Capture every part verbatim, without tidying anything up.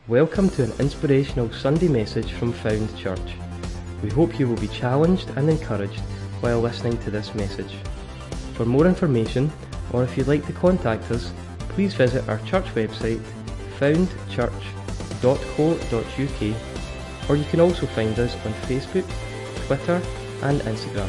Welcome to an inspirational Sunday message from Found Church. We hope you will be challenged and encouraged while listening to this message. For more information, or if you'd like to contact us, please visit our church website, found church dot co dot U K, or you can also find us on Facebook, Twitter and Instagram.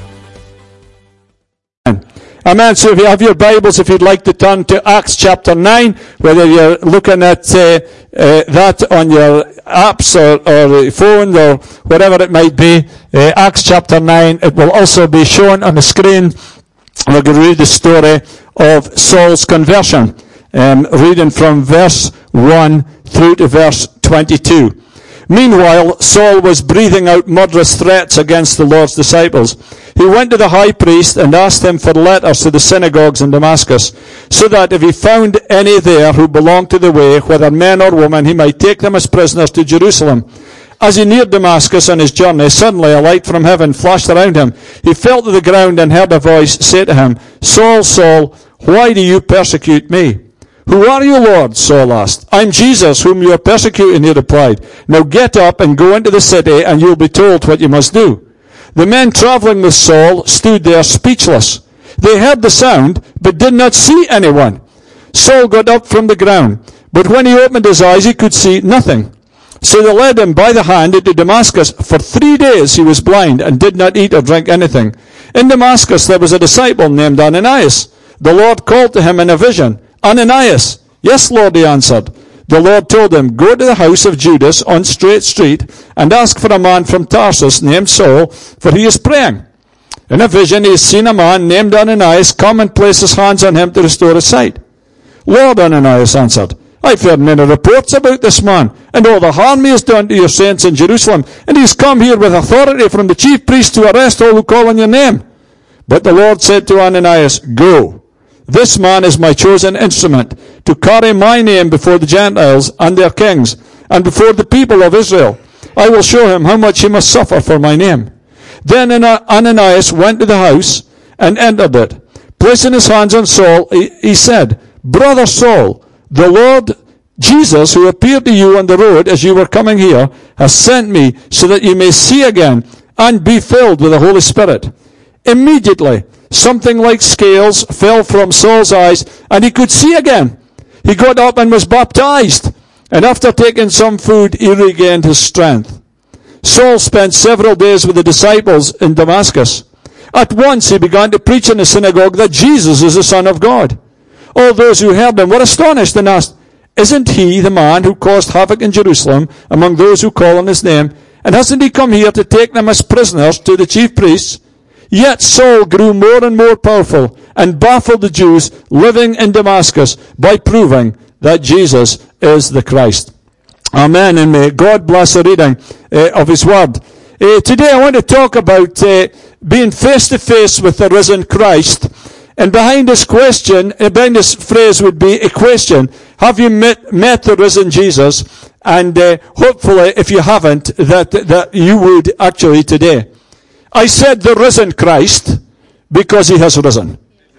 Amen. So if you have your Bibles, if you'd like to turn to Acts chapter nine, whether you're looking at uh, uh, that on your apps or, or phone or whatever it might be, uh, Acts chapter nine, it will also be shown on the screen. We're going to read the story of Saul's conversion, um, reading from verse one through to verse twenty-two. Meanwhile, Saul was breathing out murderous threats against the Lord's disciples. He went to the high priest and asked him for letters to the synagogues in Damascus, so that if he found any there who belonged to the way, whether men or women, he might take them as prisoners to Jerusalem. As he neared Damascus on his journey, suddenly a light from heaven flashed around him. He fell to the ground and heard a voice say to him, "Saul, Saul, why do you persecute me?" "Who are you, Lord?" Saul asked. "I'm Jesus, whom you are persecuting," he replied. "Now get up and go into the city, and you'll be told what you must do." The men traveling with Saul stood there speechless. They heard the sound, but did not see anyone. Saul got up from the ground, but when he opened his eyes, he could see nothing. So they led him by the hand into Damascus. For three days he was blind and did not eat or drink anything. In Damascus there was a disciple named Ananias. The Lord called to him in a vision, "Ananias." "Yes, Lord," he answered. The Lord told him, "Go to the house of Judas on Straight Street and ask for a man from Tarsus named Saul, for he is praying." In a vision he has seen a man named Ananias come and place his hands on him to restore his sight. "Lord," Ananias answered, "I've heard many reports about this man and all the harm he has done to your saints in Jerusalem, and he's come here with authority from the chief priests to arrest all who call on your name." But the Lord said to Ananias, "Go. This man is my chosen instrument to carry my name before the Gentiles and their kings and before the people of Israel. I will show him how much he must suffer for my name." Then Ananias went to the house and entered it. Placing his hands on Saul, he, he said, "Brother Saul, the Lord Jesus, who appeared to you on the road as you were coming here, has sent me so that you may see again and be filled with the Holy Spirit." Immediately, something like scales fell from Saul's eyes, and he could see again. He got up and was baptized, and after taking some food, he regained his strength. Saul spent several days with the disciples in Damascus. At once he began to preach in the synagogue that Jesus is the Son of God. All those who heard him were astonished and asked, "Isn't he the man who caused havoc in Jerusalem among those who call on his name? And hasn't he come here to take them as prisoners to the chief priests?" Yet Saul grew more and more powerful and baffled the Jews living in Damascus by proving that Jesus is the Christ. Amen, and may God bless the reading uh, of His Word. Uh, today I want to talk about uh, being face to face with the risen Christ. And behind this question, uh, behind this phrase would be a question. Have you met, met the risen Jesus? And uh, hopefully, if you haven't, that, that you would actually today. I said the risen Christ because he has risen.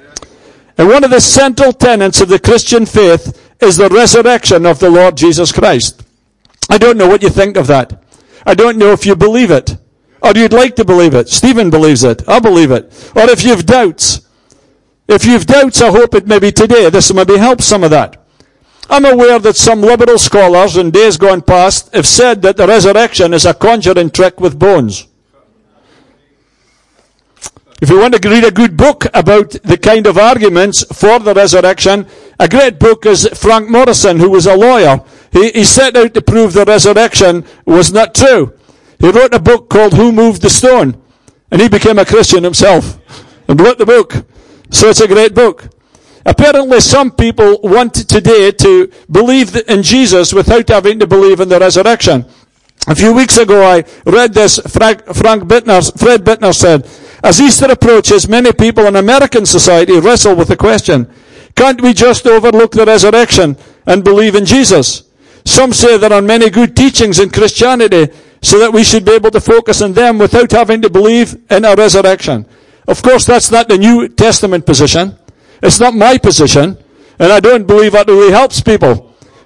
And one of the central tenets of the Christian faith is the resurrection of the Lord Jesus Christ. I don't know what you think of that. I don't know if you believe it, or you'd like to believe it. Stephen believes it. I believe it. Or if you've doubts. If you've doubts, I hope it maybe today, this maybe helps some of that. I'm aware that some liberal scholars in days gone past have said that the resurrection is a conjuring trick with bones. If you want to read a good book about the kind of arguments for the resurrection, a great book is Frank Morrison, who was a lawyer. He, he set out to prove the resurrection was not true. He wrote a book called Who Moved the Stone? And he became a Christian himself and wrote the book. So it's a great book. Apparently some people want today to believe in Jesus without having to believe in the resurrection. A few weeks ago I read this. Frank, Frank Bittner, Fred Bittner said, "As Easter approaches, many people in American society wrestle with the question, can't we just overlook the resurrection and believe in Jesus? Some say there are many good teachings in Christianity so that we should be able to focus on them without having to believe in a resurrection." Of course, that's not the New Testament position. It's not my position, and I don't believe that really helps people.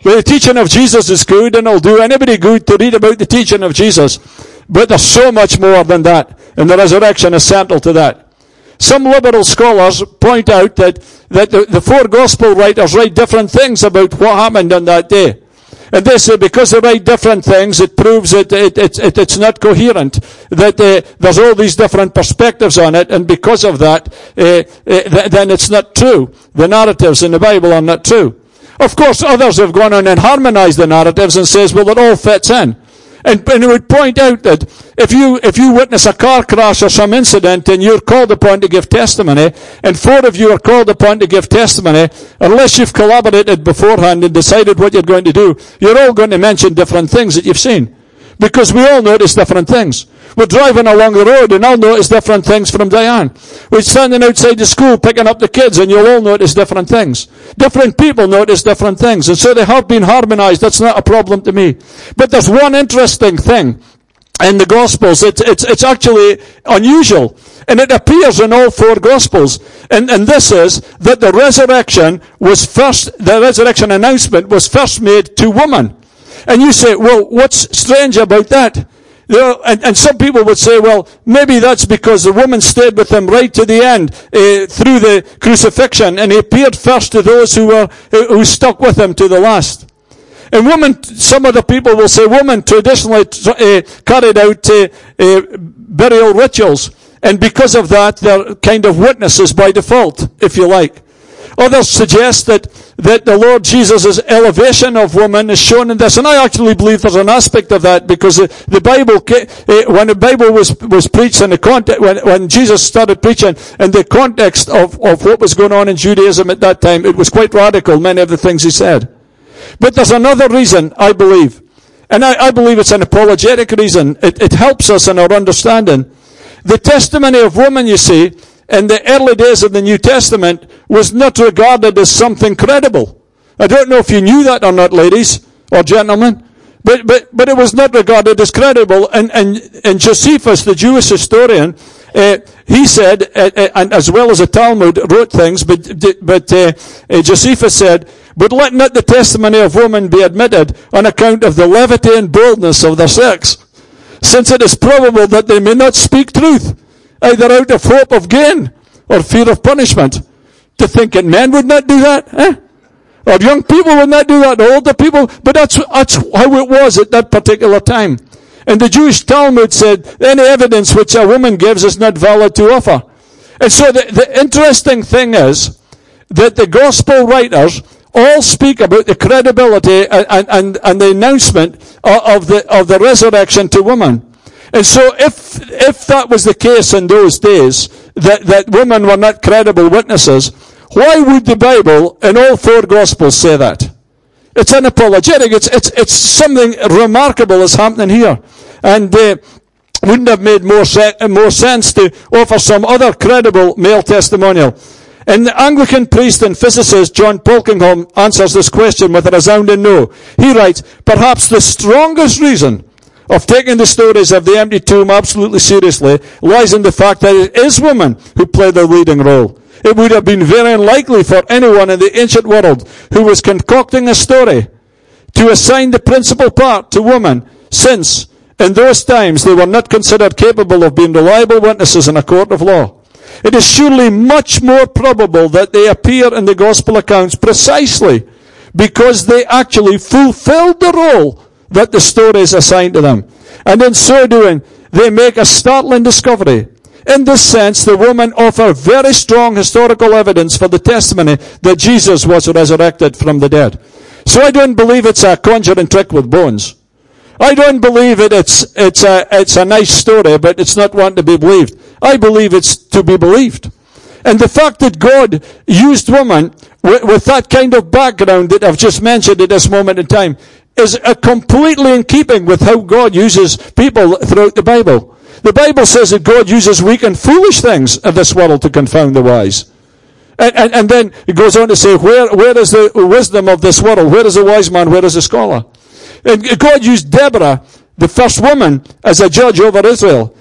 Well, the teaching of Jesus is good, and it'll do anybody good to read about the teaching of Jesus. But there's so much more than that, and the resurrection is central to that. Some liberal scholars point out that, that the, the four gospel writers write different things about what happened on that day. And they say because they write different things, it proves that it, it, it, it's not coherent, that uh, there's all these different perspectives on it, and because of that, uh, uh, th- then it's not true. The narratives in the Bible are not true. Of course, others have gone on and harmonized the narratives and says, well, it all fits in. And, and it would point out that if you, if you witness a car crash or some incident and you're called upon to give testimony, and four of you are called upon to give testimony, unless you've collaborated beforehand and decided what you're going to do, you're all going to mention different things that you've seen. Because we all notice different things. We're driving along the road and I'll notice different things from Diane. We're standing outside the school picking up the kids and you'll all notice different things. Different people notice different things. And so they have been harmonized. That's not a problem to me. But there's one interesting thing in the Gospels. It's, it's, it's actually unusual. And it appears in all four Gospels. And, and this is that the resurrection was first, the resurrection announcement was first made to women. And you say, well, what's strange about that? You know, and, and some people would say, well, maybe that's because the woman stayed with him right to the end, uh, through the crucifixion, and he appeared first to those who were, who stuck with him to the last. And women, some of the people will say, women traditionally uh, carried out uh, uh, burial rituals, and because of that, they're kind of witnesses by default, if you like. Others suggest that, that the Lord Jesus' elevation of woman is shown in this. And I actually believe there's an aspect of that because the Bible, when the Bible was, was preached in the context, when, when Jesus started preaching in the context of, of what was going on in Judaism at that time, it was quite radical, many of the things he said. But there's another reason, I believe. And I, I believe it's an apologetic reason. It, it helps us in our understanding. The testimony of woman, you see, in the early days of the New Testament was not regarded as something credible. I don't know if you knew that or not, ladies or gentlemen, but, but, but it was not regarded as credible. And, and, and Josephus, the Jewish historian, uh, he said, uh, uh, and as well as the Talmud wrote things, but, but uh, uh, Josephus said, but let not the testimony of women be admitted on account of the levity and boldness of their sex, since it is probable that they may not speak truth, either out of hope of gain or fear of punishment. To think that men would not do that, eh? Or young people would not do that, or older people, but that's, that's how it was at that particular time. And the Jewish Talmud said, any evidence which a woman gives is not valid to offer. And so the, the interesting thing is that the gospel writers all speak about the credibility and, and, and the announcement of the, of the resurrection to women. And so if, if that was the case in those days, that, that women were not credible witnesses, why would the Bible in all four Gospels say that? It's unapologetic. It's, it's, it's something remarkable is happening here. And, uh, wouldn't have made more, se- more sense to offer some other credible male testimonial. And the Anglican priest and physicist John Polkinghorne answers this question with a resounding no. He writes, perhaps the strongest reason of taking the stories of the empty tomb absolutely seriously lies in the fact that it is women who play the leading role. It would have been very unlikely for anyone in the ancient world who was concocting a story to assign the principal part to women, since in those times they were not considered capable of being reliable witnesses in a court of law. It is surely much more probable that they appear in the gospel accounts precisely because they actually fulfilled the role that the story is assigned to them. And in so doing, they make a startling discovery. In this sense, the women offer very strong historical evidence for the testimony that Jesus was resurrected from the dead. So I don't believe it's a conjuring trick with bones. I don't believe it, it's, it's a, it's a nice story, but it's not one to be believed. I believe it's to be believed. And the fact that God used women with, with that kind of background that I've just mentioned at this moment in time is a completely in keeping with how God uses people throughout the Bible. The Bible says that God uses weak and foolish things of this world to confound the wise. And, and, and then it goes on to say, where, where is the wisdom of this world? Where is the wise man? Where is the scholar? And God used Deborah, the first woman, as a judge over Israel.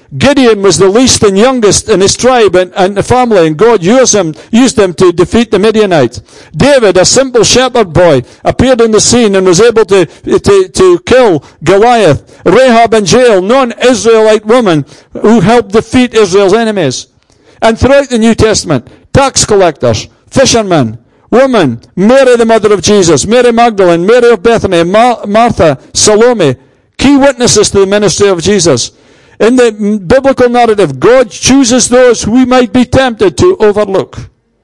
Gideon was the least and youngest in his tribe and, and the family, and God used him, used him to defeat the Midianites. David, a simple shepherd boy, appeared on the scene and was able to, to, to kill Goliath. Rahab in jail, non-Israelite woman who helped defeat Israel's enemies. And throughout the New Testament, tax collectors, fishermen, women, Mary the mother of Jesus, Mary Magdalene, Mary of Bethany, Mar- Martha, Salome, key witnesses to the ministry of Jesus. In the biblical narrative, God chooses those who we might be tempted to overlook.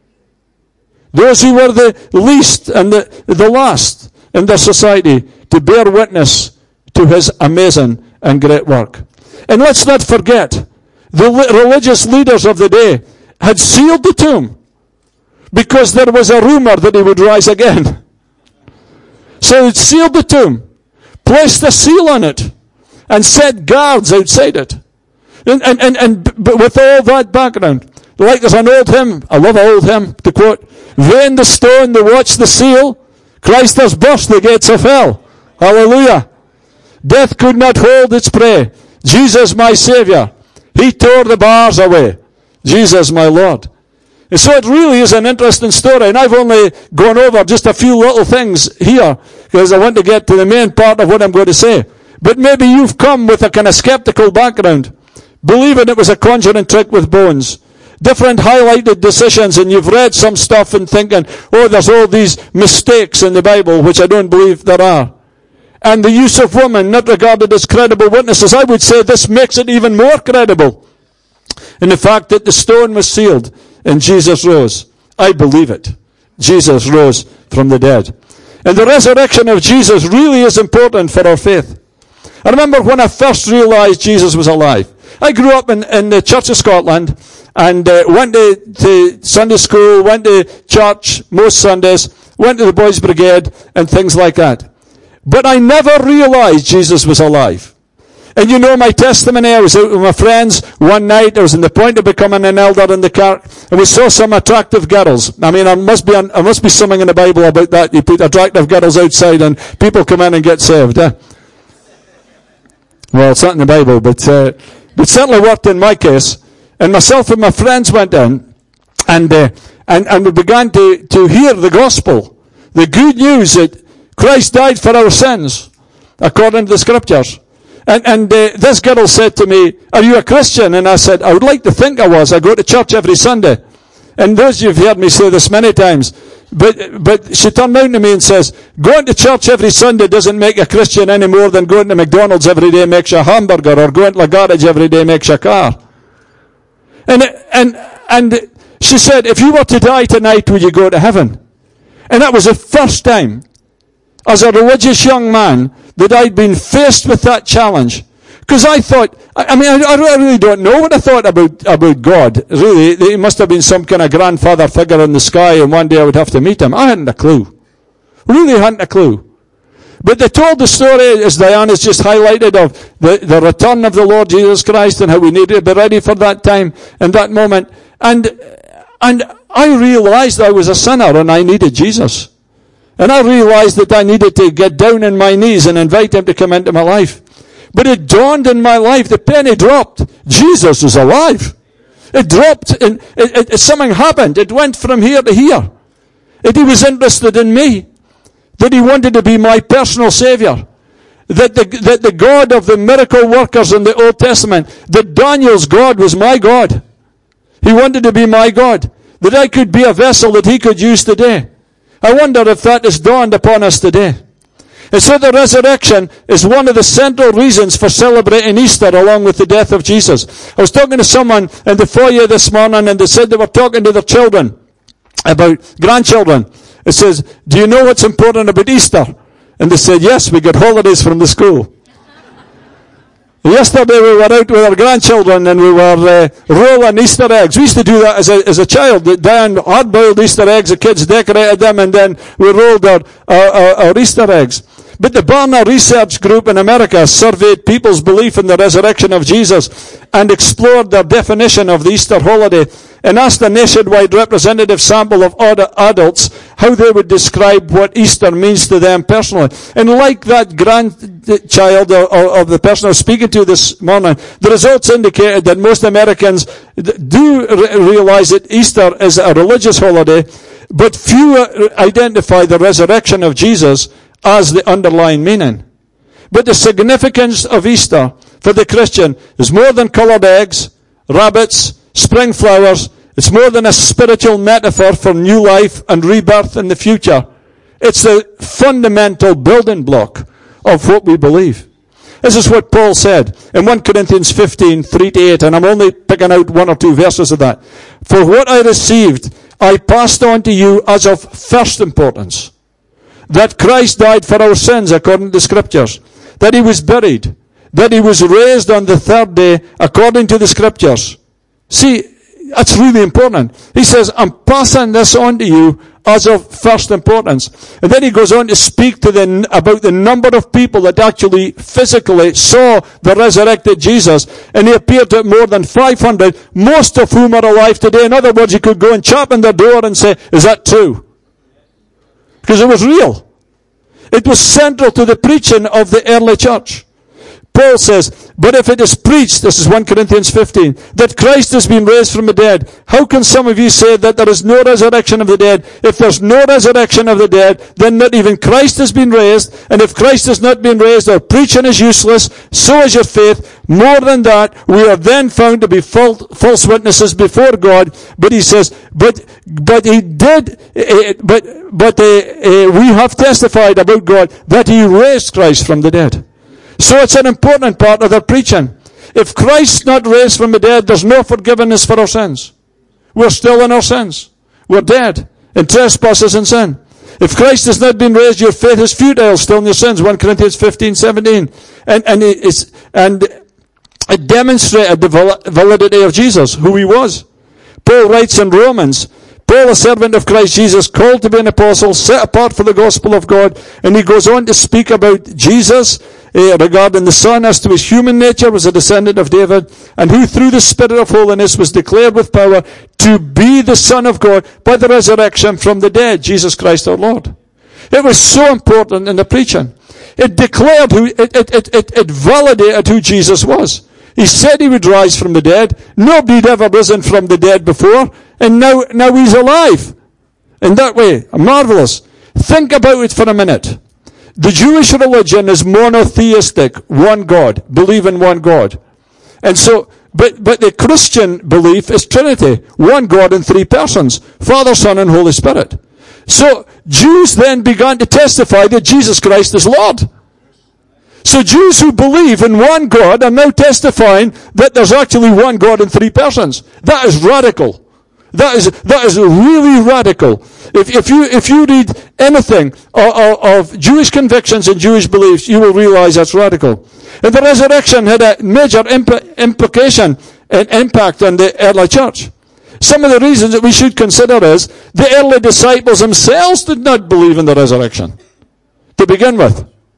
Those who were the least and the, the last in their society to bear witness to his amazing and great work. And let's not forget, the religious leaders of the day had sealed the tomb because there was a rumor that he would rise again. So they sealed the tomb, placed a seal on it, and set guards outside it. And, and, and, and but with all that background, like there's an old hymn, I love an old hymn to quote, vain the stone that watched the seal, Christ has burst the gates of hell. Hallelujah. Death could not hold its prey. Jesus my Savior, he tore the bars away. Jesus my Lord. And so it really is an interesting story, and I've only gone over just a few little things here, because I want to get to the main part of what I'm going to say. But maybe you've come with a kind of skeptical background, believing it was a conjuring trick with bones. Different highlighted decisions, and you've read some stuff and thinking, oh, there's all these mistakes in the Bible, which I don't believe there are. And the use of women not regarded as credible witnesses. I would say this makes it even more credible. In the fact that the stone was sealed and Jesus rose. I believe it. Jesus rose from the dead. And the resurrection of Jesus really is important for our faith. I remember when I first realized Jesus was alive. I grew up in, in the Church of Scotland and uh, went to, to Sunday school, went to church most Sundays, went to the Boys' Brigade and things like that. But I never realized Jesus was alive. And you know my testimony, I was out with my friends one night, I was on the point of becoming an elder in the kirk, and we saw some attractive girls. I mean, there must be, there must be something in the Bible about that. You put attractive girls outside and people come in and get saved. Eh? Well, it's not in the Bible, but uh, it certainly worked in my case. And myself and my friends went in, and uh, and, and we began to, to hear the gospel, the good news that Christ died for our sins, according to the scriptures. And, and uh, this girl said to me, are you a Christian? And I said, I would like to think I was. I go to church every Sunday. And those of you have heard me say this many times. But, but she turned around to me and says, going to church every Sunday doesn't make you a Christian any more than going to McDonald's every day makes you a hamburger, or going to the garage every day makes you a car. And, and, and she said, if you were to die tonight, would you go to heaven? And that was the first time, as a religious young man, that I'd been faced with that challenge. Because I thought, I mean, I, I really don't know what I thought about, about God. Really, he must have been some kind of grandfather figure in the sky, and one day I would have to meet him. I hadn't a clue. Really hadn't a clue. But they told the story, as Diana's just highlighted, of the, the return of the Lord Jesus Christ and how we needed to be ready for that time and that moment. And, and I realized I was a sinner and I needed Jesus. And I realized that I needed to get down on my knees and invite him to come into my life. But it dawned in my life, the penny dropped. Jesus is alive. It dropped, and it, it, something happened. It went from here to here. And he was interested in me. That he wanted to be my personal Savior. That the, that the God of the miracle workers in the Old Testament, that Daniel's God was my God. He wanted to be my God. That I could be a vessel that he could use today. I wonder if that has dawned upon us today. And so the resurrection is one of the central reasons for celebrating Easter along with the death of Jesus. I was talking to someone in the foyer this morning, and they said they were talking to their children about grandchildren. It says, do you know what's important about Easter? And they said, yes, we get holidays from the school. Yesterday we were out with our grandchildren and we were uh, rolling Easter eggs. We used to do that as a, as a child. Diane hard-boiled Easter eggs, the kids decorated them, and then we rolled our, our, our, our Easter eggs. But the Barna Research Group in America surveyed people's belief in the resurrection of Jesus and explored their definition of the Easter holiday. and asked a nationwide representative sample of other adults how they would describe what Easter means to them personally. And like that grandchild or, or, of the person I was speaking to this morning, the results indicated that most Americans do re- realize that Easter is a religious holiday, but few identify the resurrection of Jesus as the underlying meaning. But the significance of Easter for the Christian is more than colored eggs, rabbits, spring flowers. It's more than a spiritual metaphor for new life and rebirth in the future. It's the fundamental building block of what we believe. This is what Paul said in First Corinthians fifteen, three to eight, and I'm only picking out one or two verses of that. For what I received, I passed on to you as of first importance, that Christ died for our sins according to the Scriptures, that he was buried, that he was raised on the third day according to the Scriptures. See, that's really important. He says, I'm passing this on to you as of first importance. And then he goes on to speak to the, about the number of people that actually physically saw the resurrected Jesus. And he appeared to more than five hundred, most of whom are alive today. In other words, you could go and chop on their door and say, is that true? Because it was real. It was central to the preaching of the early church. Paul says, but if it is preached, this is First Corinthians fifteen, that Christ has been raised from the dead, how can some of you say that there is no resurrection of the dead? If there's no resurrection of the dead, then not even Christ has been raised. And if Christ has not been raised, our preaching is useless, so is your faith. More than that, we are then found to be false witnesses before God. But he says, but but he did, uh, but but uh, uh, we have testified about God that he raised Christ from the dead. So it's an important part of their preaching. If Christ's not raised from the dead, there's no forgiveness for our sins. We're still in our sins. We're dead in trespasses and sin. If Christ has not been raised, your faith is futile, still in your sins. First Corinthians fifteen, seventeen. And, and, it's, and it demonstrated the validity of Jesus, who he was. Paul writes in Romans, Paul, a servant of Christ Jesus, called to be an apostle, set apart for the gospel of God. And he goes on to speak about Jesus, Uh, regarding the Son as to his human nature was a descendant of David, and who through the Spirit of holiness was declared with power to be the Son of God by the resurrection from the dead, Jesus Christ our Lord. It was so important in the preaching. It declared who, it, it, it, it, it validated who Jesus was. He said he would rise from the dead. Nobody had ever risen from the dead before, and now, now he's alive. In that way, marvelous. Think about it for a minute. The Jewish religion is monotheistic, one God, believe in one God. And so, but, but the Christian belief is Trinity, one God in three persons, Father, Son, and Holy Spirit. So, Jews then began to testify that Jesus Christ is Lord. So Jews who believe in one God are now testifying that there's actually one God in three persons. That is radical. That is, that is really radical. If, if you, if you read anything of, of, of Jewish convictions and Jewish beliefs, you will realize that's radical. And the resurrection had a major imp- implication and impact on the early church. Some of the reasons that we should consider is the early disciples themselves did not believe in the resurrection to begin with.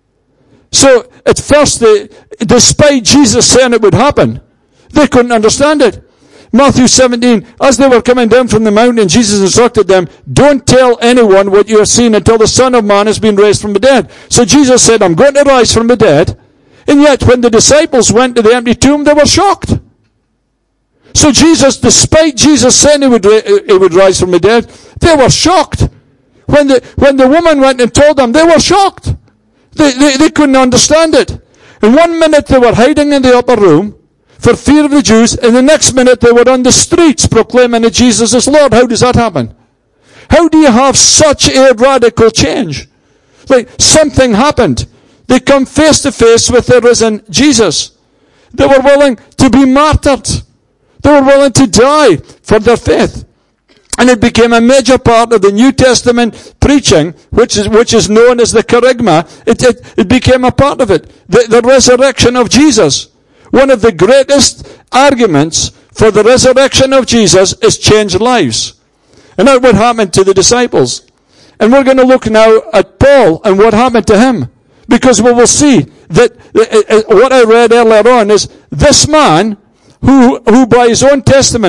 So at first, they, despite Jesus saying it would happen, they couldn't understand it. Matthew seventeen, as they were coming down from the mountain, Jesus instructed them, don't tell anyone what you have seen until the Son of Man has been raised from the dead. So Jesus said, I'm going to rise from the dead. And yet when the disciples went to the empty tomb, they were shocked. So Jesus, despite Jesus saying he would, he would rise from the dead, they were shocked. When the, when the woman went and told them, they were shocked. They, they, they couldn't understand it. And one minute they were hiding in the upper room for fear of the Jews, and the next minute they were on the streets proclaiming that Jesus is Lord. How does that happen? How do you have such a radical change? Like, something happened. They come face to face with the risen Jesus. They were willing to be martyred. They were willing to die for their faith. And it became a major part of the New Testament preaching, which is, which is known as the Kerygma. It, it, it became a part of it. The, the resurrection of Jesus. One of the greatest arguments for the resurrection of Jesus is changed lives. And that's what happened to the disciples. And we're going to look now at Paul and what happened to him. Because we will see that uh, what I read earlier on is this man who, who by his own testimony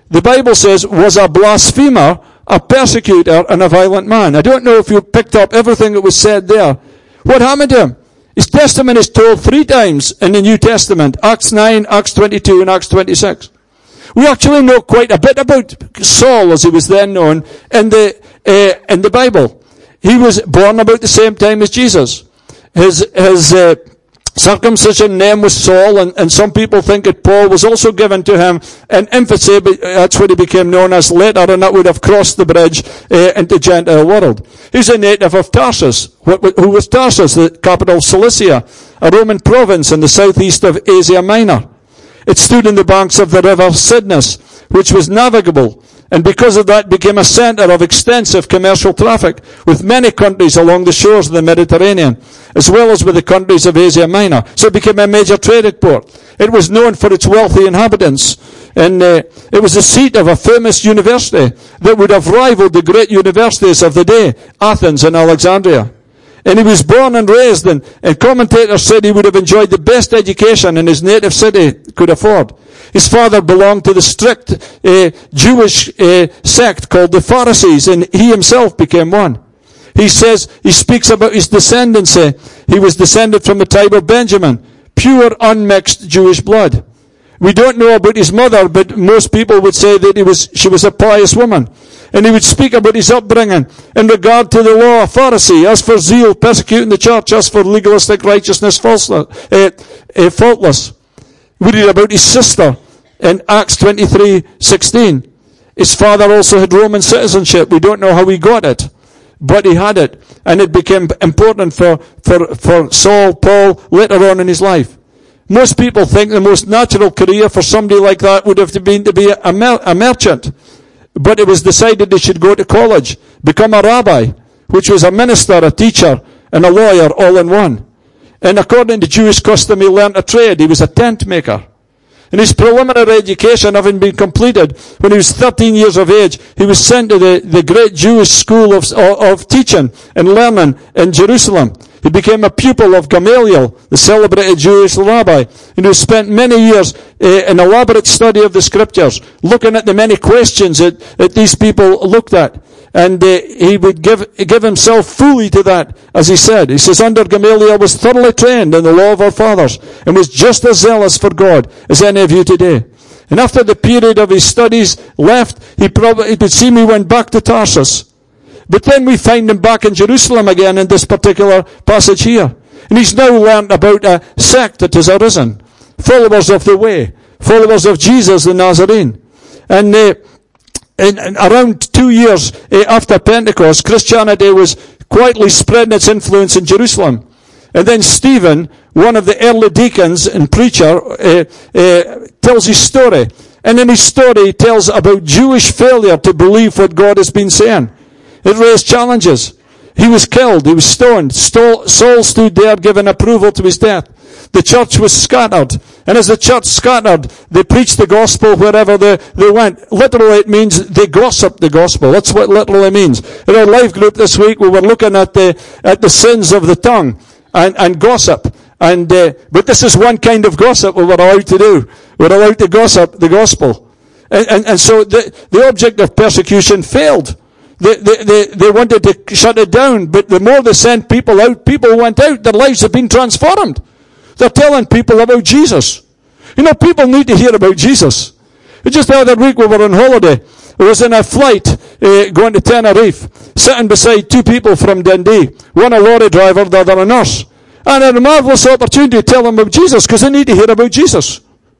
the Bible says, was a blasphemer, a persecutor, and a violent man. I don't know if you picked up everything that was said there. What happened to him? His testimony is told three times in the New Testament. Acts nine, Acts twenty-two, and Acts twenty-six. We actually know quite a bit about Saul, as he was then known, in the, uh, in the Bible. He was born about the same time as Jesus. His, his, uh, circumcision name was Saul, and, and some people think that Paul was also given to him in infancy, but that's what he became known as later, and that would have crossed the bridge uh, into Gentile world. He's a native of Tarsus. Who was Tarsus? The capital of Cilicia, a Roman province in the southeast of Asia Minor. It stood in the banks of the river Cydnus, which was navigable, and because of that became a centre of extensive commercial traffic with many countries along the shores of the Mediterranean, as well as with the countries of Asia Minor. So it became a major trading port. It was known for its wealthy inhabitants, and uh, it was the seat of a famous university that would have rivaled the great universities of the day, Athens and Alexandria. And he was born and raised, and, and commentators said he would have enjoyed the best education in his native city could afford. His father belonged to the strict uh, Jewish uh, sect called the Pharisees, and he himself became one. He says, he speaks about his descendancy. He was descended from the tribe of Benjamin, pure, unmixed Jewish blood. We don't know about his mother, but most people would say that he was, she was a pious woman. And he would speak about his upbringing in regard to the law, a Pharisee, as for zeal, persecuting the church, as for legalistic righteousness, falseless, uh, uh, faultless. We read about his sister in Acts twenty-three sixteen. His father also had Roman citizenship. We don't know how he got it, but he had it. And it became important for, for, for Saul, Paul, later on in his life. Most people think the most natural career for somebody like that would have been to be a, mer- a merchant. But it was decided they should go to college, become a rabbi, which was a minister, a teacher, and a lawyer all in one. And according to Jewish custom, he learned a trade. He was a tent maker. And his preliminary education having been completed, when he was thirteen years of age, he was sent to the, the great Jewish school of, of teaching and learning in Jerusalem. He became a pupil of Gamaliel, the celebrated Jewish rabbi, and he spent many years uh, in elaborate study of the scriptures, looking at the many questions that, that these people looked at. And uh, he would give, give himself fully to that, as he said. He says, under Gamaliel was thoroughly trained in the law of our fathers, and was just as zealous for God as any of you today. And after the period of his studies left, he probably, it would seem he went back to Tarsus. But then we find him back in Jerusalem again in this particular passage here. And he's now learned about a sect that has arisen. Followers of the way. Followers of Jesus the Nazarene. And, uh, and, and around two years uh, after Pentecost, Christianity was quietly spreading its influence in Jerusalem. And then Stephen, one of the early deacons and preacher, uh, uh, tells his story. And in his story he tells about Jewish failure to believe what God has been saying. It raised challenges. He was killed. He was stoned. Saul stood there giving approval to his death. The church was scattered. And as the church scattered, they preached the gospel wherever they, they went. Literally, it means they gossiped the gospel. That's what literally means. In our life group this week, we were looking at the, at the sins of the tongue and, and gossip. And, uh, but this is one kind of gossip we were allowed to do. We're allowed to gossip the gospel. And, and, and so the, the object of persecution failed. They, they, they, they wanted to shut it down, but the more they sent people out, people went out. Their lives have been transformed. They're telling people about Jesus. You know, people need to hear about Jesus. Just the other week we were on holiday. I was in a flight uh, going to Tenerife, sitting beside two people from Dundee. One a lorry driver, the other a nurse. And I had a marvellous opportunity to tell them about Jesus, because they need to hear about Jesus.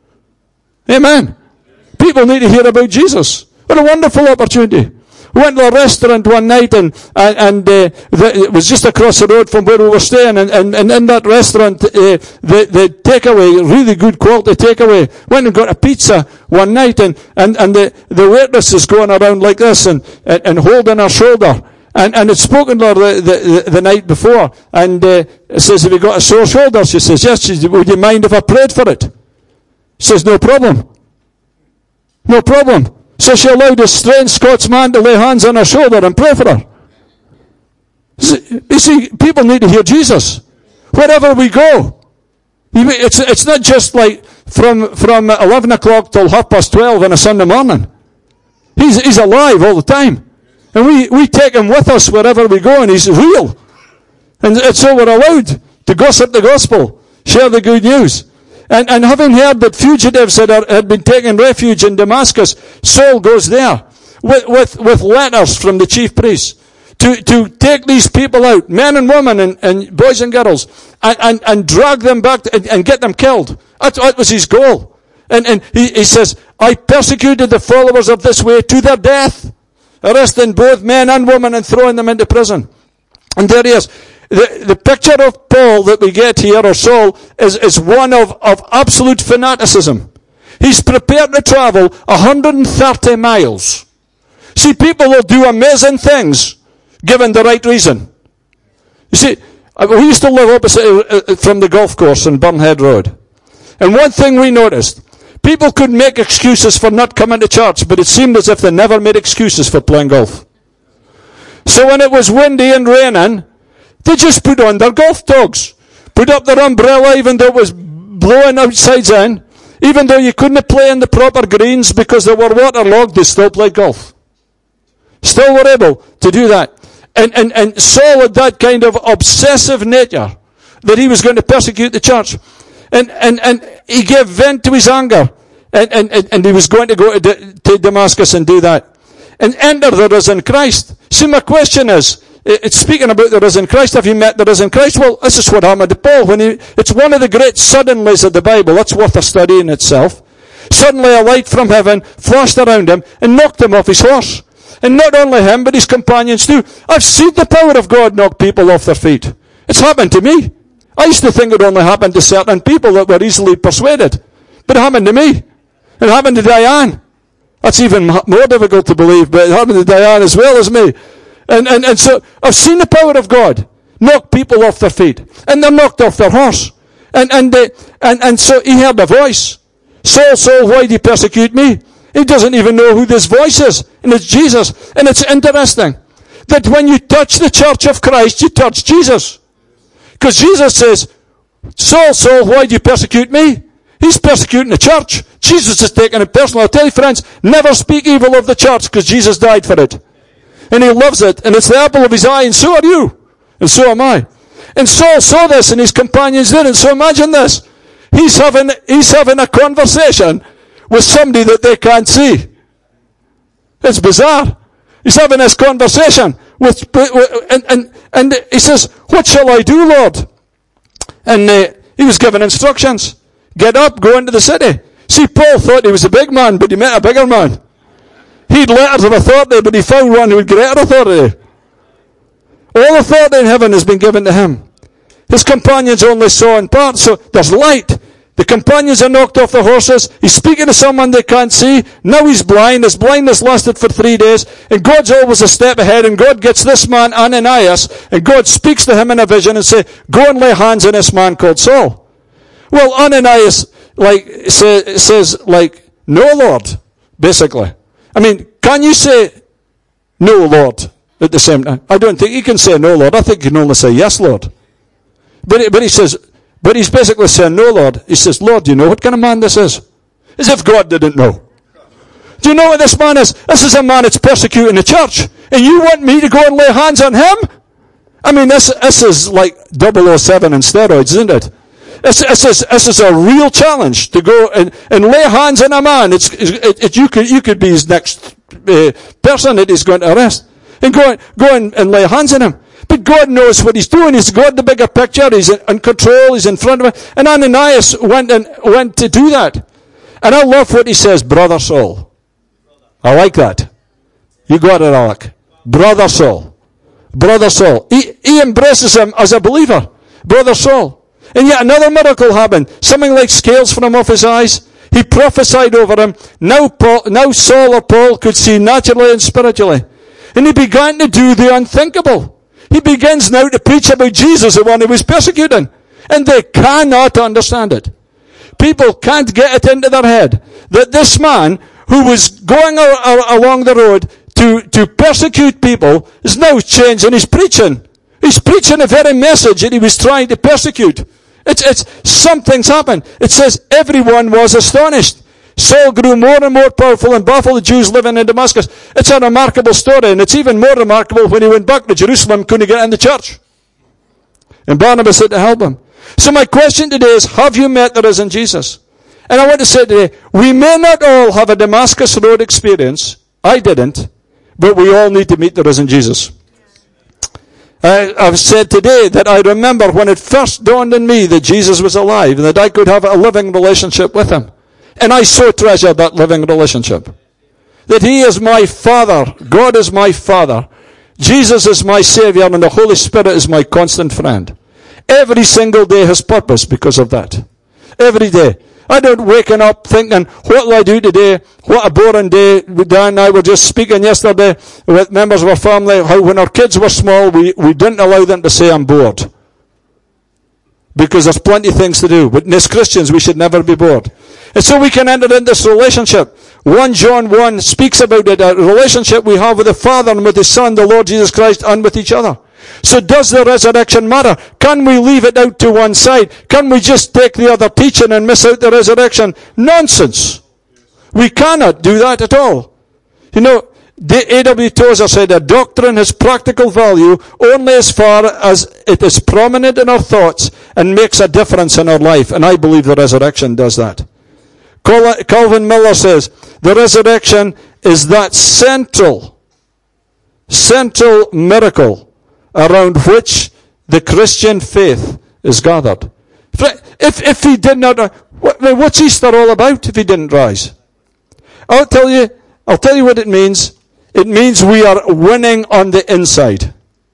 Amen. People need to hear about Jesus. What a wonderful opportunity. We went to a restaurant one night, and and, and uh, the, it was just across the road from where we were staying, and, and, and in that restaurant, uh, the, the takeaway, really good quality takeaway, went and got a pizza one night, and, and, and the, the waitress is going around like this, and, and, and holding her shoulder, and, and had spoken to her the, the, the night before, and uh, says, have you got a sore shoulder? She says, yes. She says, would you mind if I prayed for it? She says, no problem. No problem. So she allowed a strange Scotsman to lay hands on her shoulder and pray for her. You see, people need to hear Jesus. Wherever we go. It's, it's not just like from, from eleven o'clock till half past twelve on a Sunday morning. He's, he's alive all the time. And we, we take him with us wherever we go, and he's real. And, and so we're allowed to gossip the gospel, share the good news. And, and having heard that fugitives had, had been taking refuge in Damascus, Saul goes there with, with, with letters from the chief priests to, to take these people out, men and women and, and boys and girls, and, and, and drag them back to, and, and get them killed. That, that was his goal. And, and he, he says, I persecuted the followers of this way to their death, arresting both men and women and throwing them into prison. And there he is. The, the picture of Paul that we get here, or Saul, is, is one of, of absolute fanaticism. He's prepared to travel one hundred thirty miles. See, people will do amazing things given the right reason. You see, we used to live opposite from the golf course on Burnhead Road. And one thing we noticed, people could make excuses for not coming to church, but it seemed as if they never made excuses for playing golf. So when it was windy and raining, they just put on their golf togs, put up their umbrella even though it was blowing outside in, even though you couldn't play in the proper greens because they were waterlogged, they still played golf. Still were able to do that. And, and, and Saul had that kind of obsessive nature that he was going to persecute the church. And, and, and he gave vent to his anger. And, and, and he was going to go to, to Damascus and do that. And enter the risen Christ. See, my question is, it's speaking about the risen Christ. Have you met the risen Christ? Well, this is what happened to Paul. When he, it's one of the great suddenlies of the Bible. That's worth a study in itself. Suddenly a light from heaven flashed around him and knocked him off his horse. And not only him, but his companions too. I've seen the power of God knock people off their feet. It's happened to me. I used to think it only happened to certain people that were easily persuaded. But it happened to me. It happened to Diane. That's even more difficult to believe, but it happened to Diane as well as me. And, and, and so, I've seen the power of God knock people off their feet. And they're knocked off their horse. And, and, they, and, and so he heard a voice. Saul, Saul, why do you persecute me? He doesn't even know who this voice is. And it's Jesus. And it's interesting that when you touch the church of Christ, you touch Jesus. Because Jesus says, Saul, Saul, why do you persecute me? He's persecuting the church. Jesus is taking it personal. I tell you, friends, never speak evil of the church because Jesus died for it. And he loves it. And it's the apple of his eye. And so are you. And so am I. And Saul saw this and his companions did. And so imagine this. He's having, he's having a conversation with somebody that they can't see. It's bizarre. He's having this conversation with, and, and, and he says, what shall I do, Lord? And uh, he was given instructions. Get up, go into the city. See, Paul thought he was a big man, but he met a bigger man. He'd letters of authority, but he found one who had greater authority. All authority in heaven has been given to him. His companions only saw in part, so there's light. The companions are knocked off the horses. He's speaking to someone they can't see. Now he's blind. His blindness lasted for three days. And God's always a step ahead. And God gets this man, Ananias, and God speaks to him in a vision and says, go and lay hands on this man called Saul. Well, Ananias, like, say, says, like, no, Lord, basically. I mean, can you say, no, Lord, at the same time? I don't think you can say no, Lord. I think you can only say yes, Lord. But, but he says, but he's basically saying, no, Lord. He says, Lord, do you know what kind of man this is? As if God didn't know. Do you know what this man is? This is a man that's persecuting the church. And you want me to go and lay hands on him? I mean, this, this is like double oh seven in steroids, isn't it? This, this, is, this is a real challenge to go and, and lay hands on a man. It's, it, it, you, could, you could be his next uh, person that he's going to arrest. And go, go and, and lay hands on him. But God knows what he's doing. He's got the bigger picture. He's in, in control. He's in front of it. And Ananias went and went to do that. And I love what he says, Brother Saul. I like that. You got it, Alec. Brother Saul. Brother Saul. He, he embraces him as a believer. Brother Saul. And yet another miracle happened. Something like scales from off his eyes. He prophesied over him. Now, Paul, now Saul or Paul could see naturally and spiritually. And he began to do the unthinkable. He begins now to preach about Jesus, the one he was persecuting. And they cannot understand it. People can't get it into their head that this man who was going ar- ar- along the road to, to persecute people is now changing his preaching. He's preaching the very message that he was trying to persecute. It's, it's, something's happened. It says everyone was astonished. Saul grew more and more powerful and baffled the Jews living in Damascus. It's a remarkable story, and it's even more remarkable when he went back to Jerusalem, couldn't get in the church. And Barnabas had to help him. So my question today is, have you met the risen Jesus? And I want to say today, we may not all have a Damascus Road experience. I didn't. But we all need to meet the risen Jesus. I, I've said today that I remember when it first dawned on me that Jesus was alive and that I could have a living relationship with him. And I so treasure that living relationship. That he is my Father. God is my Father. Jesus is my Savior, and the Holy Spirit is my constant friend. Every single day has purpose because of that. Every day. I don't waking up thinking, what will I do today? What a boring day. Dan and I were just speaking yesterday with members of our family, how when our kids were small, we, we didn't allow them to say, I'm bored. Because there's plenty of things to do. But as Christians, we should never be bored. And so we can enter into this relationship. First John one speaks about it, a relationship we have with the Father and with the Son, the Lord Jesus Christ, and with each other. So does the resurrection matter? Can we leave it out to one side? Can we just take the other teaching and miss out the resurrection? Nonsense. We cannot do that at all. You know, A W Tozer said a doctrine has practical value only as far as it is prominent in our thoughts and makes a difference in our life. And I believe the resurrection does that. Calvin Miller says, the resurrection is that central, central miracle around which the Christian faith is gathered. If, if he did not, what, what's Easter all about if he didn't rise? I'll tell you, I'll tell you what it means. It means we are winning on the inside.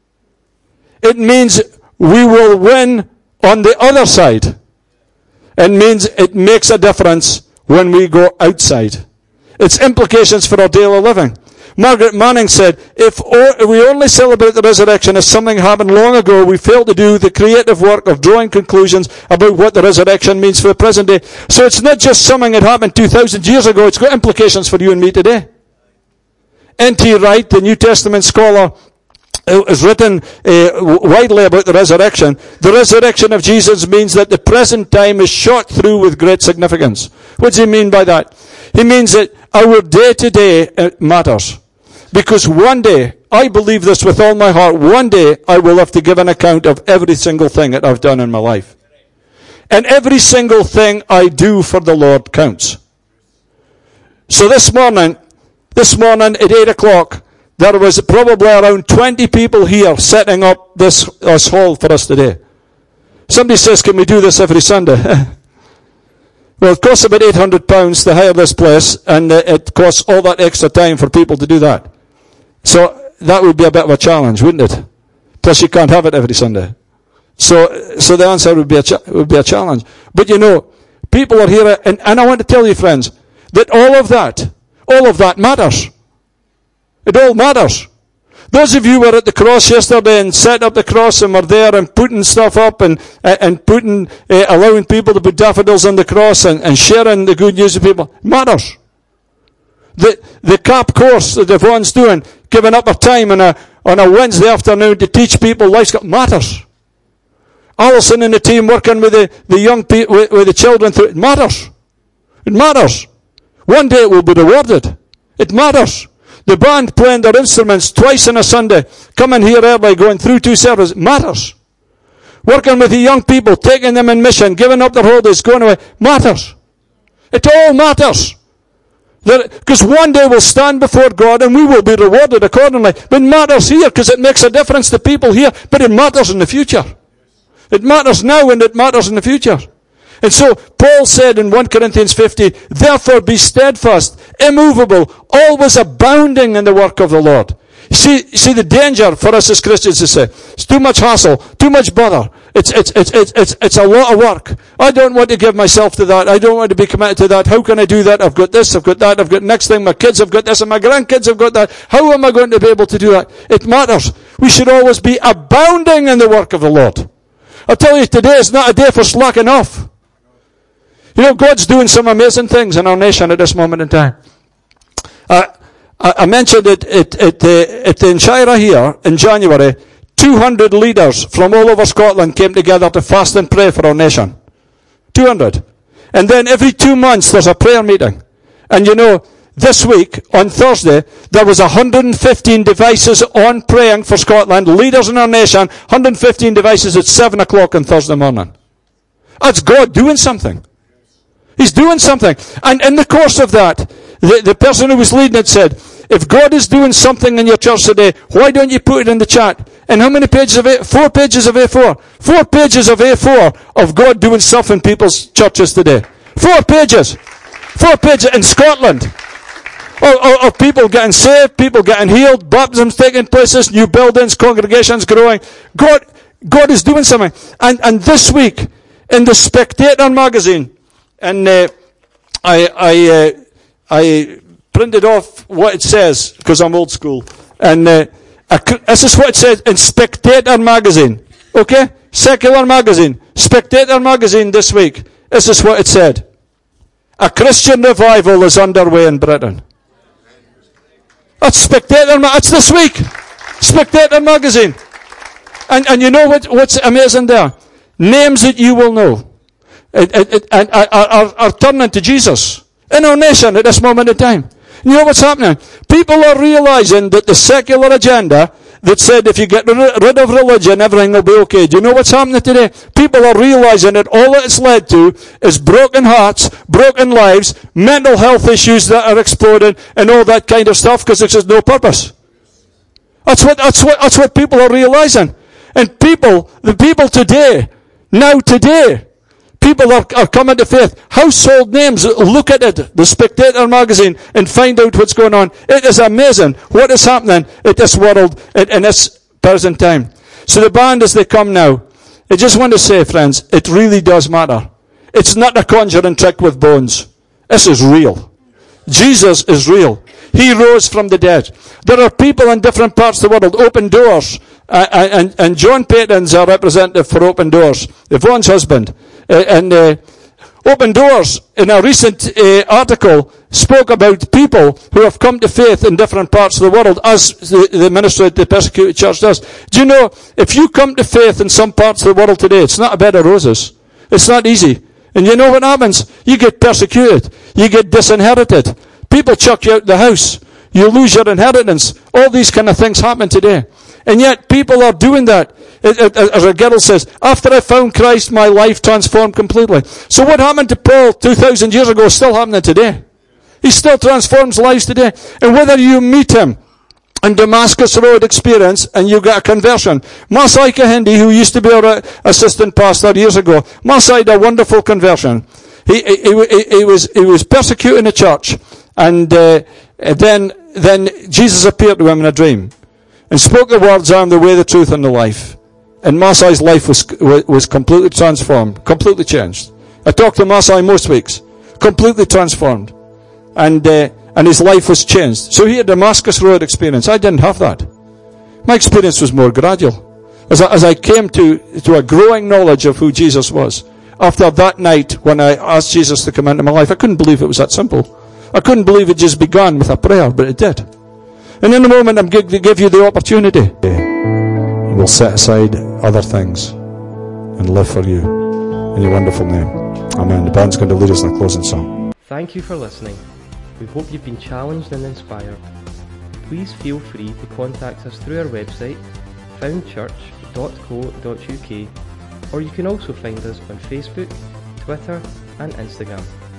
It means we will win on the other side. It means it makes a difference when we go outside. Its implications for our daily living. Margaret Manning said, if we only celebrate the resurrection as something happened long ago, we fail to do the creative work of drawing conclusions about what the resurrection means for the present day. So it's not just something that happened two thousand years ago, it's got implications for you and me today. N T Wright, the New Testament scholar, has written uh, widely about the resurrection. The resurrection of Jesus means that the present time is shot through with great significance. What does he mean by that? He means that our day-to-day matters. Because one day, I believe this with all my heart, one day I will have to give an account of every single thing that I've done in my life. And every single thing I do for the Lord counts. So this morning, this morning at eight o'clock, there was probably around twenty people here setting up this, this hall for us today. Somebody says, can we do this every Sunday? Well, it costs about eight hundred pounds to hire this place, and uh, it costs all that extra time for people to do that. So that would be a bit of a challenge, wouldn't it? Plus you can't have it every Sunday. So, so the answer would be a, cha- would be a challenge. But you know, people are here, and, and I want to tell you, friends, that all of that, all of that matters. It all matters. Those of you who were at the cross yesterday and set up the cross and were there and putting stuff up and and putting, uh, allowing people to put daffodils on the cross and, and sharing the good news with people, matters. The the cap course that Yvonne's doing, giving up her time on a on a Wednesday afternoon to teach people life's got matters. Alison and the team working with the, the young people, with, with the children, through, it matters. It matters. One day it will be rewarded. It matters. The band playing their instruments twice on a Sunday, coming here early, going through two services, matters. Working with the young people, taking them in mission, giving up their holidays, going away, matters. It all matters. Because one day we'll stand before God and we will be rewarded accordingly. But it matters here because it makes a difference to people here, but it matters in the future. It matters now and it matters in the future. And so, Paul said in First Corinthians fifty, therefore be steadfast, immovable, always abounding in the work of the Lord. You see, you see the danger for us as Christians to say, it's too much hassle, too much bother, it's, it's, it's, it's, it's, it's a lot of work. I don't want to give myself to that, I don't want to be committed to that, how can I do that? I've got this, I've got that, I've got next thing, my kids have got this, and my grandkids have got that. How am I going to be able to do that? It matters. We should always be abounding in the work of the Lord. I'll tell you, today is not a day for slacking off. You know, God's doing some amazing things in our nation at this moment in time. Uh, I, I mentioned it at, at, the, at the Inshira here in January, two hundred leaders from all over Scotland came together to fast and pray for our nation. two hundred. And then every two months there's a prayer meeting. And you know, this week, on Thursday, there was one hundred fifteen devices on praying for Scotland, leaders in our nation, one hundred fifteen devices at seven o'clock on Thursday morning. That's God doing something. He's doing something. And in the course of that, the, the person who was leading it said, if God is doing something in your church today, why don't you put it in the chat? And how many pages of A? Four pages of A four. Four pages of A four of God doing stuff in people's churches today. Four pages. Four pages in Scotland. Of, of, of people getting saved, people getting healed, baptisms taking places, new buildings, congregations growing. God, God is doing something. And, and this week, in the Spectator magazine, and uh, I, I, uh, I printed off what it says, because I'm old school. And uh, I, this is what it says in Spectator magazine. Okay? Secular magazine. Spectator magazine this week. This is what it said. A Christian revival is underway in Britain. That's Spectator, that's this week. Spectator magazine. And, and you know what, what's amazing there? Names that you will know. It, it, it, and are, are, are turning to Jesus. In our nation at this moment in time. You know what's happening? People are realizing that the secular agenda that said if you get rid of religion, everything will be okay. Do you know what's happening today? People are realizing that all that it's led to is broken hearts, broken lives, mental health issues that are exploding, and all that kind of stuff because there's just no purpose. That's what, that's what, that's what people are realizing. And people, the people today, now today, people are, are coming to faith. Household names, look at it, the Spectator magazine, and find out what's going on. It is amazing what is happening in this world, in, in this present time. So the band, as they come now, I just want to say, friends, it really does matter. It's not a conjuring trick with bones. This is real. Jesus is real. He rose from the dead. There are people in different parts of the world, Open Doors, uh, and, and John Payton's our representative for Open Doors, Yvonne's husband. Uh, and uh, Open Doors, in a recent uh, article, spoke about people who have come to faith in different parts of the world, as the, the ministry at the persecuted church does. Do you know, if you come to faith in some parts of the world today, it's not a bed of roses. It's not easy. And you know what happens? You get persecuted. You get disinherited. People chuck you out of the house. You lose your inheritance. All these kind of things happen today. And yet people are doing that. It, it, as a girl says, after I found Christ, my life transformed completely. So what happened to Paul two thousand years ago is still happening today. He still transforms lives today. And whether you meet him in Damascus Road experience and you get a conversion. Masai Kahindi, who used to be our assistant pastor years ago, Masai had a wonderful conversion. He, he, he, he was, he was persecuting the church. And uh, then, then Jesus appeared to him in a dream and spoke the words, I am the way, the truth, and the life. And Masai's life was was completely transformed, completely changed. I talk to Masai most weeks, completely transformed, and uh, and his life was changed. So he had a Damascus Road experience. I didn't have that. My experience was more gradual. As I, as I came to to a growing knowledge of who Jesus was, after that night when I asked Jesus to come into my life, I couldn't believe it was that simple. I couldn't believe it just began with a prayer, but it did. And in a moment, I'm going to give you the opportunity. We'll set aside other things and live for you. In your wonderful name. Amen. The band's going to lead us in a closing song. Thank you for listening. We hope you've been challenged and inspired. Please feel free to contact us through our website, found church dot co dot uk, or you can also find us on Facebook, Twitter and Instagram.